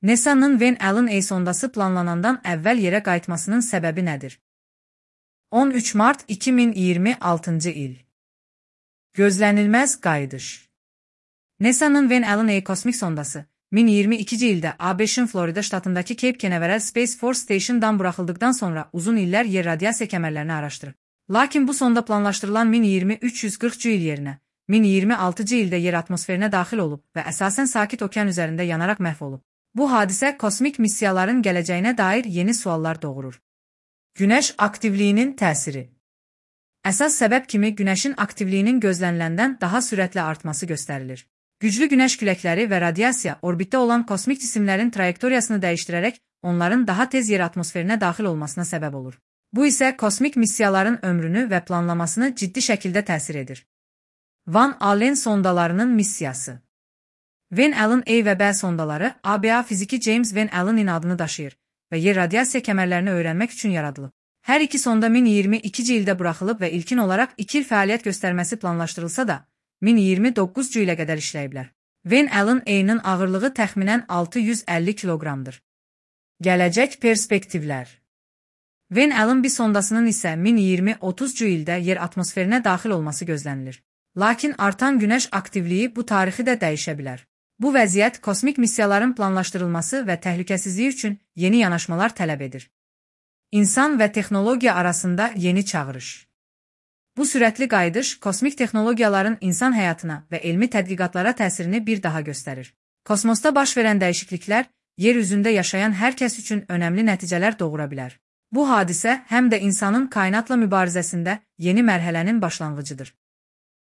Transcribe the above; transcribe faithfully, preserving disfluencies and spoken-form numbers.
NASA'nın Van Allen A sondası planlanandan əvvəl yerə qayıtmasının səbəbi nədir? on üç mart iki min iyirmi altıncı il. Gözlənilməz qayıdış. NASA'nın Van Allen A kosmik sondası, iki min iyirmi ikinci ildə A B Ş'in Florida ştatındakı Cape Canaveral Space Force Station'dan buraxıldıqdan sonra uzun illər yer radiasiya kəmərlərini araşdırır. Lakin bu sonda planlaşdırılan min iyirmi üç yüz qırx il yerinə, min iyirmi altıncı ildə yer atmosferinə daxil olub və əsasən sakit okean üzərində yanaraq məhv olub. Bu hadisə kosmik missiyaların gələcəyinə dair yeni suallar doğurur. Günəş aktivliyinin təsiri. Əsas səbəb kimi günəşin aktivliyinin gözləniləndən daha sürətlə artması göstərilir. Güclü günəş küləkləri və radiasiya orbitdə olan kosmik cisimlərin trayektoriyasını dəyişdirərək onların daha tez yer atmosferinə daxil olmasına səbəb olur. Bu isə kosmik missiyaların ömrünü və planlamasını ciddi şəkildə təsir edir. Van Allen sondalarının missiyası. Van Allen A və B sondaları A B A fiziki James Van Allen'in adını daşıyır və yer radiasiya kəmərlərini öyrənmək üçün yaradılıb. Hər iki sonda min iyirmi ikinci ildə buraxılıb və ilkin olaraq iki il fəaliyyət göstərməsi planlaşdırılsa da, min iyirmi doqquzuncu ilə qədər işləyiblər. Van Allen A-nın ağırlığı təxminən altı yüz əlli kiloqramdır. Gələcək perspektivlər. Van Allen bir sondasının isə min iyirmi otuzuncu ildə yer atmosferinə daxil olması gözlənilir. Lakin artan günəş aktivliyi bu tarixi də dəyişə bilər. Bu vəziyyət kosmik missiyaların planlaşdırılması və təhlükəsizliyi üçün yeni yanaşmalar tələb edir. İnsan və texnologiya arasında yeni çağırış. Bu sürətli qayıdış kosmik texnologiyaların insan həyatına və elmi tədqiqatlara təsirini bir daha göstərir. Kosmosda baş verən dəyişikliklər yer üzündə yaşayan hər kəs üçün önəmli nəticələr doğura bilər. Bu hadisə həm də insanın kainatla mübarizəsində yeni mərhələnin başlanğıcıdır.